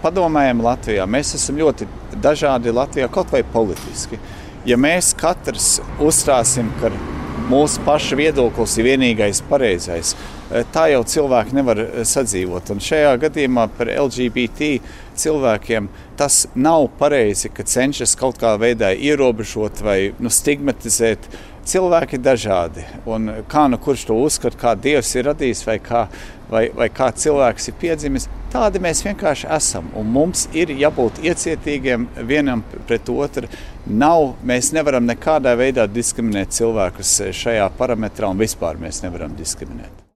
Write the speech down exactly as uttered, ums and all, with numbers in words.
padomājam Latvijā, mēs esam ļoti dažādi Latvijā, kaut vai politiski. Ja mēs katrs uzstāsim, ka mūsu paša viedoklis ir vienīgais pareizais, tā jau cilvēki nevar sadzīvot. Un šajā gadījumā par L G B T cilvēkiem tas nav pareizi, ka cenšas kaut kā veidā ierobežot vai nu, stigmatizēt. Cilvēki ir dažādi, un kā nu kurš to uzskata, kā Dievs ir radījis vai kā, vai, vai kā cilvēks ir piedzimis, tādi mēs vienkārši esam. Un mums ir jābūt iecietīgiem vienam pret otru. Nav, mēs nevaram nekādā veidā diskriminēt cilvēkus šajā parametrā, un vispār mēs nevaram diskriminēt.